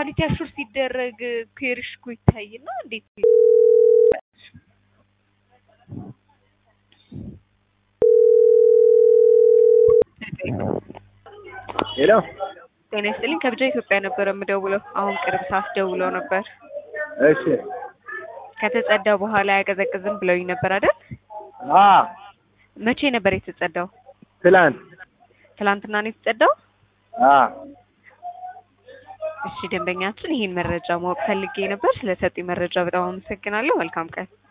ኳሊቲ አሹር ሲደረግ ኩዌሪሽኩ ይታይና እንዴት ሄሎ ጤና ይስጥልኝ ከብቻ ኢትዮጵያ ነበር የምደውለው አሁን ቅርብ ሰዓት ደውለው ነበር እሺ ከተጸዳ በኋላ ያቀዘቅዝም ብለውኝ ነበር አይደል መቼ ነበር የተጸዳው ትላንትና ነው የተጸዳው እሺ ደንበኛችን ይሄን መረጃ ማወቅ ፈልጌ ነበር ስለሰጡኝ መረጃ በጣም አመሰግናለሁ መልካም ቀን